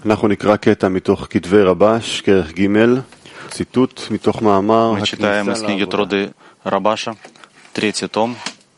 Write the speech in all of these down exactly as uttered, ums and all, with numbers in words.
אנחנו נקרא קטע מתוך כתבי רבש, כרך ג', ציטוט מתוך מאמר Мы читаем из книги Труды Рабаша, третий том,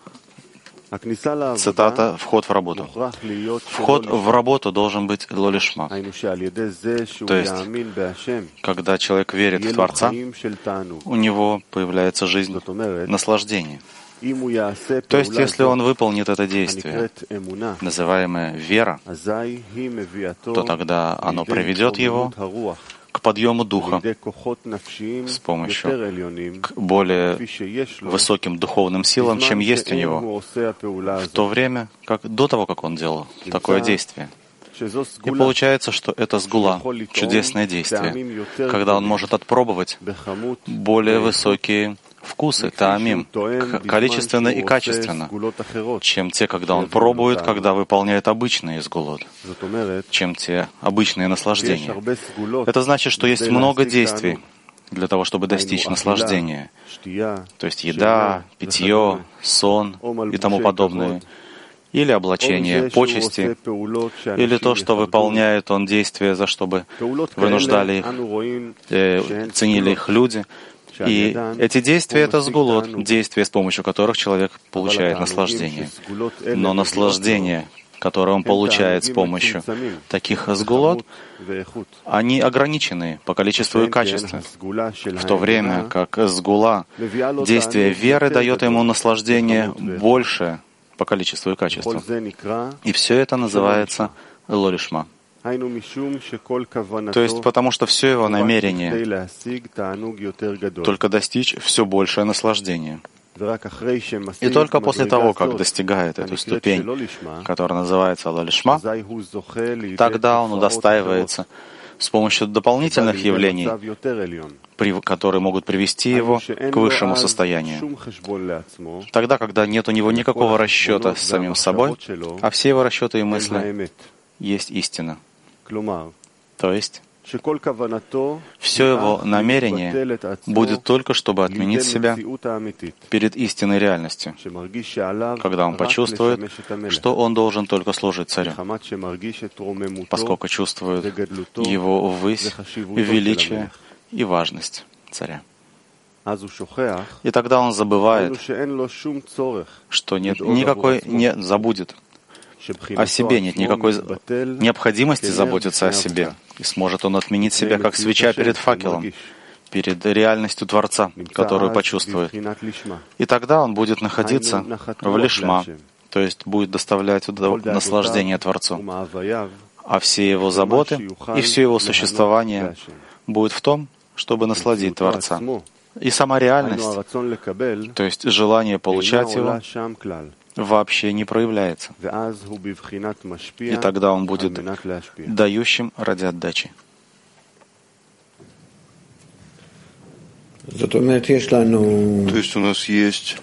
цитата «Вход в работу». Вход в работу должен быть лолишма, то есть, когда человек верит в Творца, у него появляется жизнь наслаждения. То есть, если он выполнит это действие, называемое вера, то тогда оно приведет его к подъему духа с помощью к более высоким духовным силам, чем есть у него, в то время, как до того, как он делал такое действие. И получается, что это сгула, чудесное действие, когда он может отпробовать более высокие вкусы, таамим, количественно и качественно, чем те, когда он пробует, когда выполняет обычные сгулот, чем те обычные наслаждения. Это значит, что есть много действий для того, чтобы достичь наслаждения. То есть еда, питье, сон и тому подобное. Или облачение, почести, или то, что выполняет он действия, за чтобы вынуждали их, э, ценили их люди. И эти действия — это сгулот, действия, с помощью которых человек получает наслаждение. Но наслаждение, которое он получает с помощью таких сгулот, они ограничены по количеству и качеству, в то время как сгула, действие веры, дает ему наслаждение больше по количеству и качеству. И все это называется лолишма. То есть потому что все его намерение только достичь все большее наслаждение. И только после того, как достигает эту ступень, которая называется лолишма, тогда он удостаивается с помощью дополнительных явлений, которые могут привести его к высшему состоянию. Тогда, когда нет у него никакого расчета с самим собой, а все его расчеты и мысли есть истина. То есть все его намерение будет только, чтобы отменить себя перед истинной реальностью, когда он почувствует, что он должен только служить царю, поскольку чувствует его ввысь, величие и важность царя. И тогда он забывает, что нет никакой, не забудет о себе, нет никакой необходимости заботиться о себе. И сможет он отменить себя, как свеча перед факелом, перед реальностью Творца, которую почувствует. И тогда он будет находиться в лишма, то есть будет доставлять наслаждение Творцу. А все его заботы и все его существование будет в том, чтобы насладить Творца. И сама реальность, то есть желание получать его, вообще не проявляется. И тогда он будет дающим ради отдачи. То есть у нас есть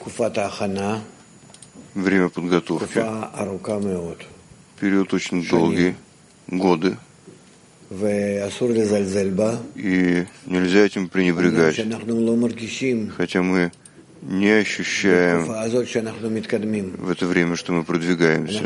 время подготовки, период очень долгий, годы, и нельзя этим пренебрегать, хотя мы не ощущаем в это время, что мы продвигаемся.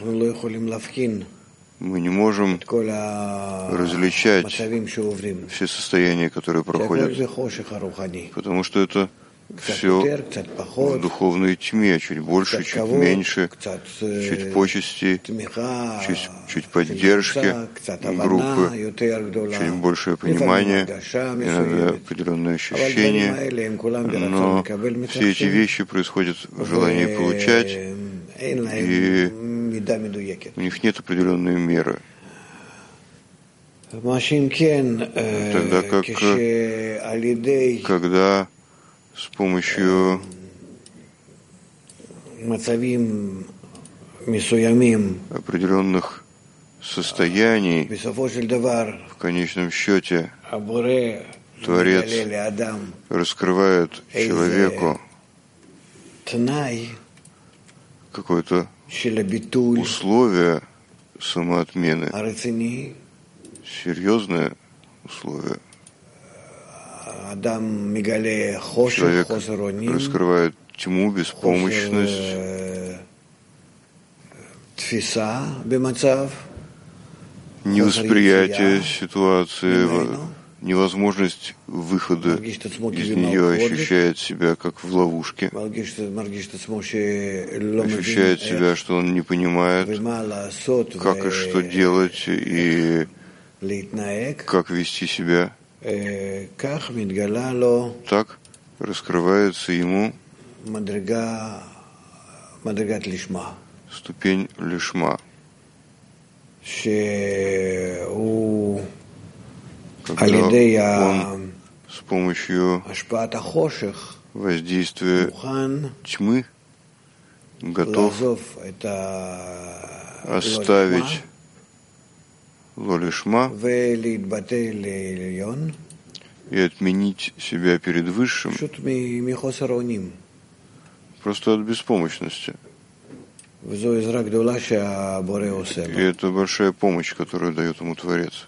Мы не можем различать все состояния, которые проходят, потому что это все в духовной тьме, чуть больше, чуть меньше, чуть почести, чуть, чуть поддержки группы, чуть большее понимание, иногда определенное ощущение, но все эти вещи происходят в желании получать, и у них нет определенной меры. Тогда как когда с помощью определенных состояний в конечном счете Творец раскрывает человеку какое-то условие самоотмены, серьезное условие. Человек раскрывает тьму, беспомощность, невосприятие ситуации, невозможность выхода из нее, ощущает себя как в ловушке, ощущает себя, что он не понимает, как и что делать и как вести себя. Так раскрывается ему ступень лишма, когда он с помощью воздействия тьмы готов оставить лолишма и отменить себя перед Высшим просто от беспомощности. И это большая помощь, которую дает ему Творец.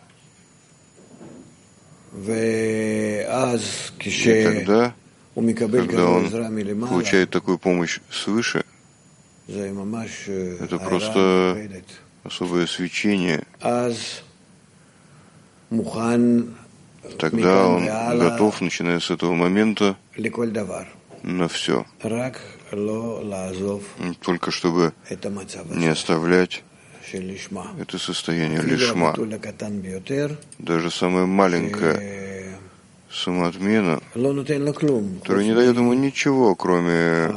И тогда, когда он получает такую помощь свыше, это просто особое свечение. Тогда он готов, начиная с этого момента, на все. Только чтобы не оставлять это состояние лишма. Даже самая маленькая самоотмена, которая не дает ему ничего, кроме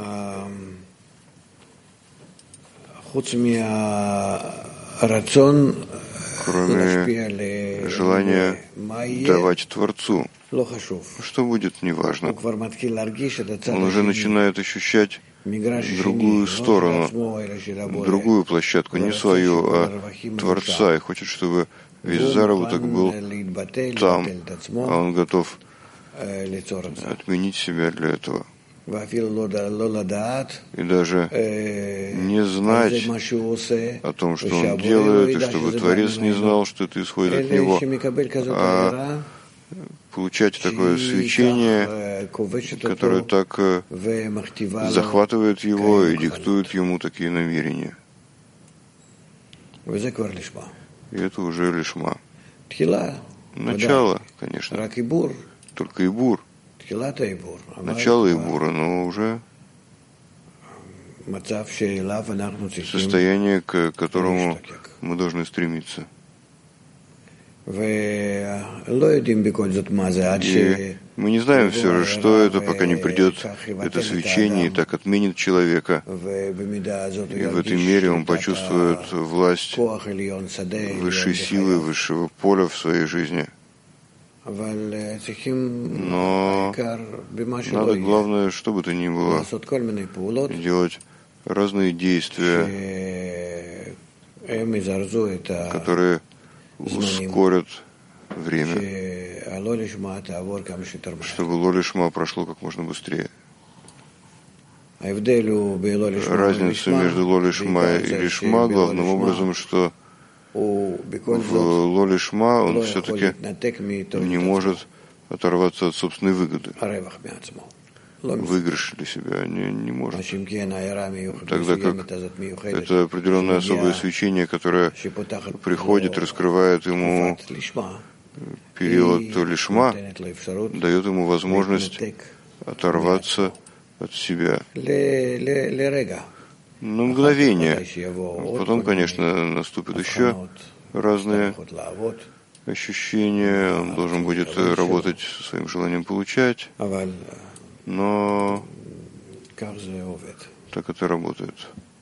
кроме желания давать Творцу. Что будет, неважно. Он уже начинает ощущать другую сторону, другую площадку, не свою, а Творца, и хочет, чтобы весь заработок был там, а он готов отменить себя для этого. И даже не знать о том, что он делает, и чтобы Творец не знал, что это исходит от него, а получать такое свечение, которое так захватывает его и диктует ему такие намерения. И это уже лишма. Начало, конечно, только ибур. Начало ибура, но уже состояние, к которому мы должны стремиться. И мы не знаем все же, что это, пока не придет это свечение и так отменит человека. И в этой мере он почувствует власть высшей силы, высшего поля в своей жизни. Но надо, главное, что бы то ни было, делать разные действия, которые ускорят время, чтобы лолишма прошло как можно быстрее. Разница между лолишма и лишма главным образом, что в лолишма он все-таки не может оторваться от собственной выгоды. Выигрыш для себя не, не может. Тогда как это определенное особое свечение, которое приходит, раскрывает ему период лишма, дает ему возможность оторваться от себя на мгновение. Потом, конечно, наступят еще разные ощущения, он должен будет работать со своим желанием получать, но так это работает.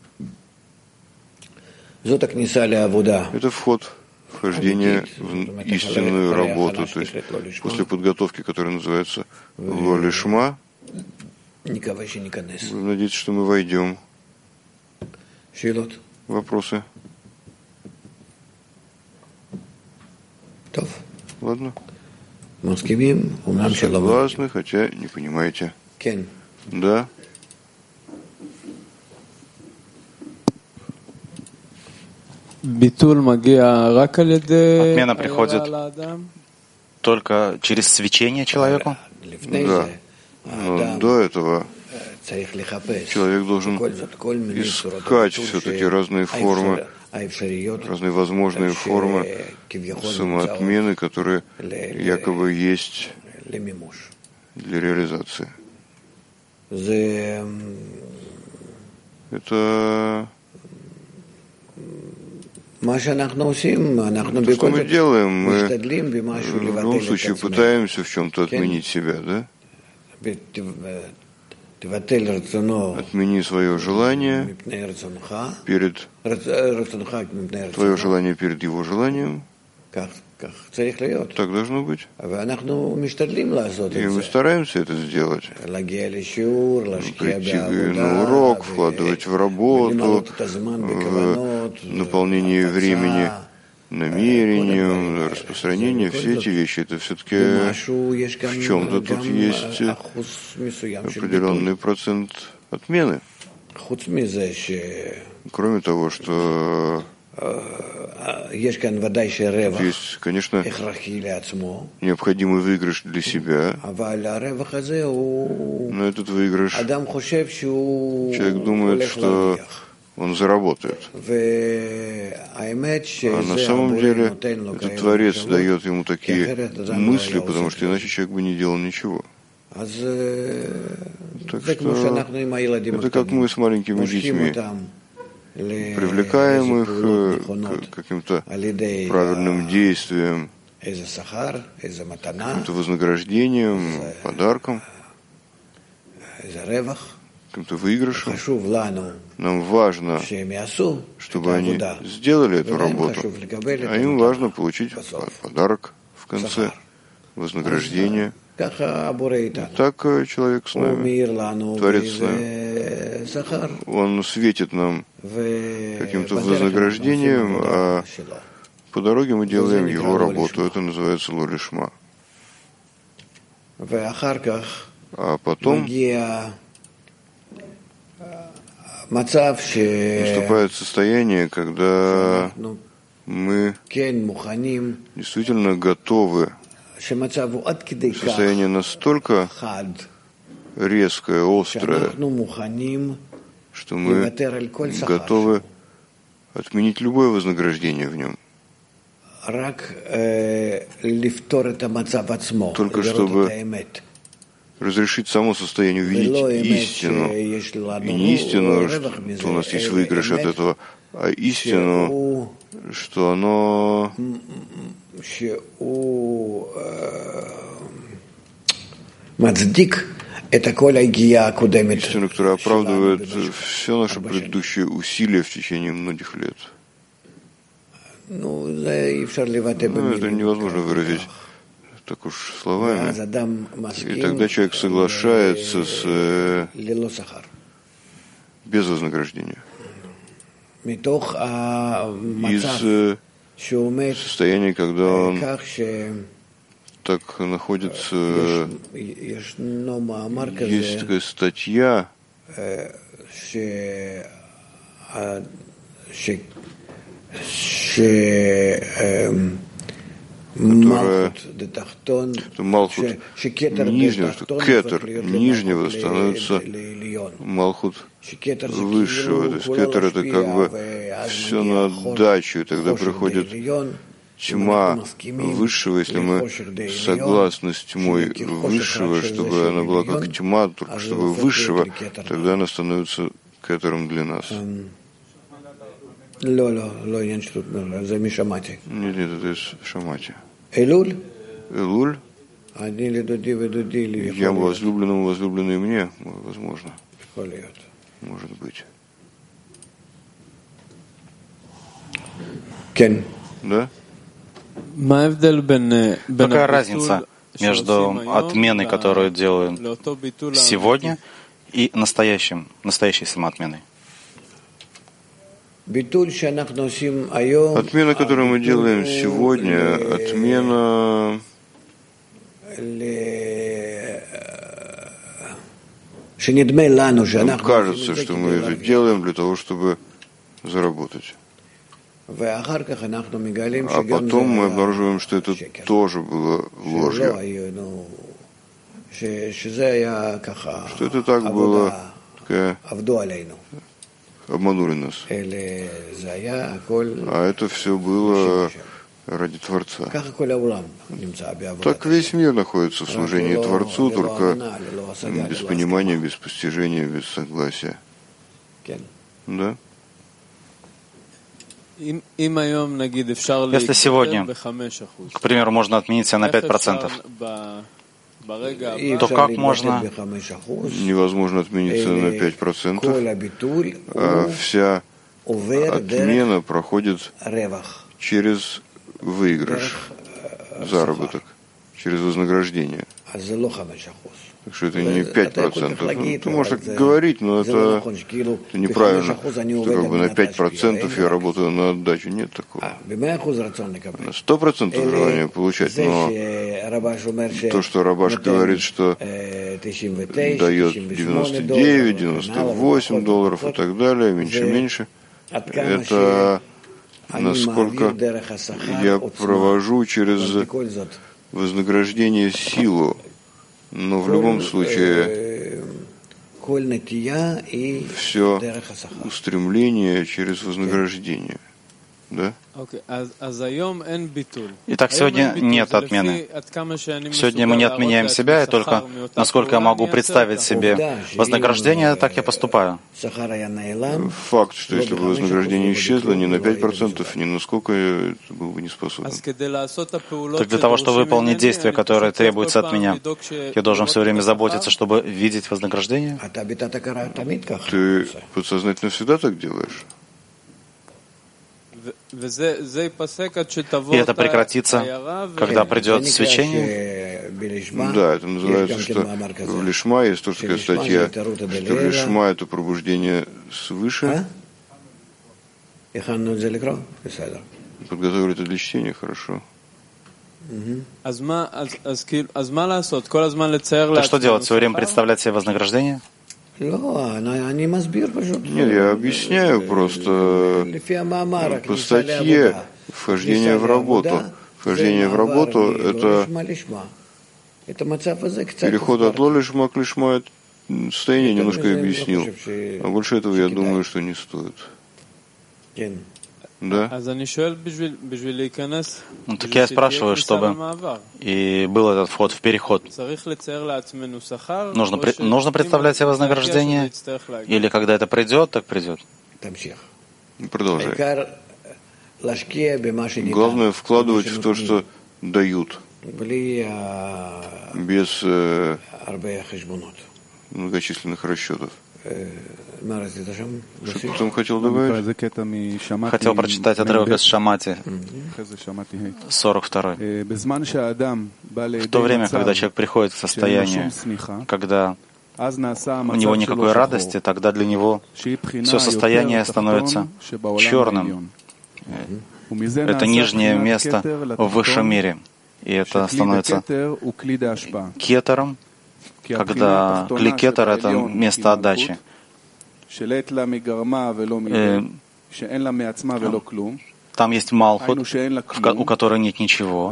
Это вход, вхождение в истинную работу, то есть после подготовки, которая называется лолишма, вы надеетесь, что мы войдем. Вопросы? Ладно. Согласны, хотя не понимаете. Да. Отмена приходит только через свечение человеку? Да. Но до этого человек должен искать все-таки разные формы, разные возможные формы самоотмены, которые якобы есть для реализации. Это то, что мы делаем, мы в любом случае пытаемся в чем-то отменить себя, да? Отмени свое желание перед твое желание перед его желанием. Так должно быть. И мы стараемся это сделать. Прийти на урок, вкладывать в работу, в наполнение времени намерением, распространение, все эти вещи, это все-таки в чем-то тут есть определенный процент отмены. Кроме того, что есть, конечно, необходимый выигрыш для себя, но этот выигрыш, человек думает, что он заработает. А на самом деле этот Творец дает ему такие мысли, потому что иначе человек бы не делал ничего. Так что это как мы с маленькими детьми. Привлекаем их к каким-то правильным действиям, каким-то вознаграждением, подарком, каким-то выигрышем. Нам важно, чтобы они сделали эту работу, а им важно получить подарок в конце, вознаграждение. Так человек с нами, Творец с нами, он светит нам каким-то вознаграждением, а по дороге мы делаем его работу. Это называется ло-лишма. А потом наступает состояние, когда мы действительно готовы. Состояние настолько резкое, острое, что мы готовы отменить любое вознаграждение в нем. Только чтобы разрешить само состояние, увидеть истину. И не истину, что у нас есть выигрыш от этого, а истину, что оно истину, которая оправдывает все наши предыдущие усилия в течение многих лет. Ну, это невозможно выразить так уж словами. И тогда человек соглашается с без вознаграждения. Из состояния, когда он так находится, есть такая статья, которая Малхут нижнего, что кетер нижнего становится Малхут высшего. То есть кетер это как бы все на отдачу, и тогда приходит тьма высшего, если мы согласны с тьмой высшего, чтобы она была как тьма, только чтобы высшего, тогда она становится кетером для нас. Нет, нет, это из Шамати. Элуль? Элуль? Я возлюбленному, возлюбленный мне, возможно. Может быть. Кен. Да? Какая разница между отменой, которую делаем сегодня, и настоящим, настоящей самоотменой? Отмена, которую мы делаем сегодня, отмена нам кажется, что мы это делаем для того, чтобы заработать. А потом мы обнаруживаем, что это тоже было ложью. Что это так было физическое обманули нас. А это все было ради Творца. Так весь мир находится в служении Творцу, только без понимания, без постижения, без согласия. Да? Если сегодня, к примеру, можно отменить себя на пять процентов, то как можно... Невозможно отмениться на пять процентов, а вся отмена проходит через выигрыш, заработок, через вознаграждение. Так что это не пять процентов. Ну, ты можешь так говорить, но это, это неправильно. Что как бы на пять процентов я работаю на отдачу. Нет такого. На сто процентов желание получать, но то, что Рабаш говорит, что дает девяносто девять, девяносто восемь долларов и так далее, меньше-меньше, это насколько я провожу через вознаграждение силу. Но в любом случае все устремление через вознаграждение. Да? Итак, сегодня нет отмены. Сегодня мы не отменяем себя, и только насколько я могу представить себе вознаграждение, так я поступаю. Факт, что если бы вознаграждение исчезло ни на пять процентов, ни на сколько, я был бы не способен. Так для того, чтобы выполнить действия, которые требуются от меня, я должен все время заботиться, чтобы видеть вознаграждение? Ты подсознательно всегда так делаешь? И это прекратится, когда придет свечение? Да, это называется, что в Лишма есть тоже такая статья, что Лишма — это пробуждение свыше. Подготовили это для чтения, хорошо. Так что делать? Все время представлять себе вознаграждение? Нет, я объясняю просто по статье вхождение в работу. Вхождение в работу — это переход от ло-лишма к лишма. Это состояние немножко объяснил. А больше этого, я думаю, что не стоит. Да? Ну, так я спрашиваю, чтобы и был этот вход в переход. Нужно, нужно представлять себе вознаграждение? Или когда это придет, так придет? Продолжай. Главное вкладывать в то, что дают, без э, многочисленных расчетов. Что ты там хотел добавить? Хотел прочитать отрывок из Шамати, сорок второй. В то время, когда человек приходит в состояние, когда у него никакой радости, тогда для него все состояние становится черным. Это нижнее место в высшем мире. И это становится кетером, когда кли-кетер — это место отдачи. Там есть Малхут, у которой нет ничего,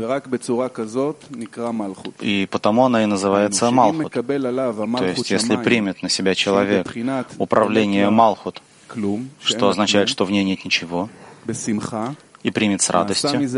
и потому она и называется Малхут. То есть, если примет на себя человек управление Малхут, что означает, что в ней нет ничего, и примет с радостью,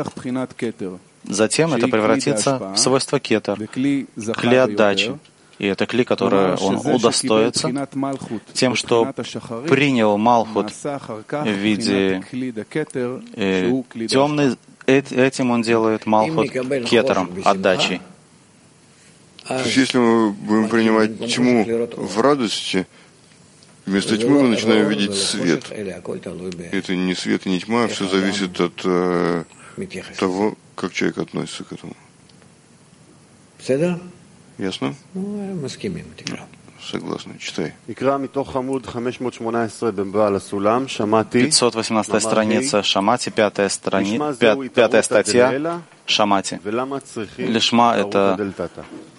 затем это превратится в свойство кетер, кли отдачи. И это кли, которое он удостоится тем, что принял Малхут в виде э, темный, этим он делает Малхут кетером, отдачей. То есть, если мы будем принимать тьму в радости, вместо тьмы мы начинаем видеть свет. Это не свет и не тьма, все зависит от э, того, как человек относится к этому. Ясно? Согласна. Читай. пятьсот восемнадцатая страница Шамати, пятая, страни... пятая статья Шамати. Лишма — это